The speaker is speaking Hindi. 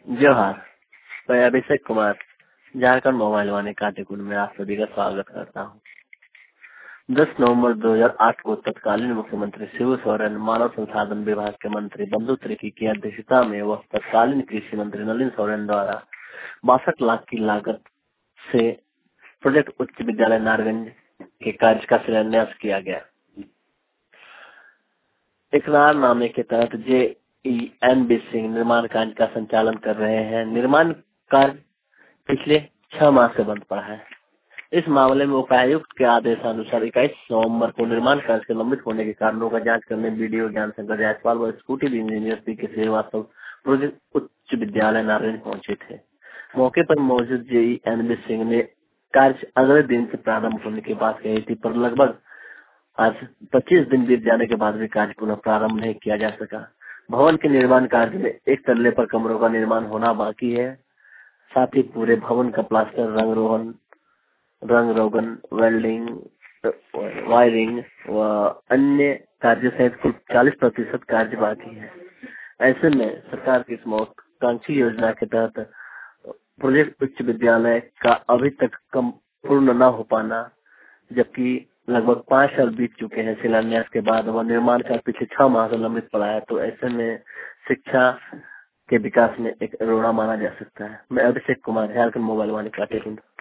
जोहार। मैं अभिषेक कुमार झारखंड मोबाइल वाणी काटेकुंड में आप सभी का स्वागत करता हूँ। 10 नवंबर 2008 को तत्कालीन मुख्यमंत्री शिबू सोरेन, मानव संसाधन विभाग के मंत्री बंधु तिर्की की अध्यक्षता में व तत्कालीन कृषि मंत्री नलिन सोरेन द्वारा 62 लाख की लागत से प्रोजेक्ट उच्च विद्यालय नारगंज के कार्य का शिलान्यास किया गया। इकरारनामे के तहत JENB सिंह निर्माण कार्य का संचालन कर रहे हैं। निर्माण कार्य पिछले 6 माह से बंद पड़ा है। इस मामले में उपायुक्त के आदेशानुसार 21 नवंबर को निर्माण कार्य के लंबित होने के कारणों का जांच करने बीडीओ ज्ञान शंकर जायसवाल व स्कूटी इंजीनियर PK श्रीवास्तव प्रोजेक्ट उच्च विद्यालय नारायण पहुंचे थे। मौके पर मौजूद JENB सिंह ने कार्य अगले दिन से प्रारंभ होने की बात कही थी, पर लगभग आज 25 दिन बीत जाने के बाद भी कार्य पुनः प्रारंभ नहीं किया जा सका। भवन के निर्माण कार्य में एक तल्ले पर कमरों का निर्माण होना बाकी है। साथ ही पूरे भवन का प्लास्टर, रंग रोगन, वेल्डिंग, वायरिंग व अन्य कार्य सहित कुल 40% कार्य बाकी है। ऐसे में सरकार की इस महत्वाकांक्षी योजना के तहत प्रोजेक्ट उच्च विद्यालय का अभी तक पूर्ण न हो पाना, जबकि लगभग 5 साल बीत चुके हैं शिलान्यास के बाद, वह निर्माण कार्य पिछले 6 माह से लंबित पड़ा है, तो ऐसे में शिक्षा के विकास में एक रोड़ा माना जा सकता है। मैं अभिषेक कुमार, झारखंड मोबाइल वाणी काटेकुंड।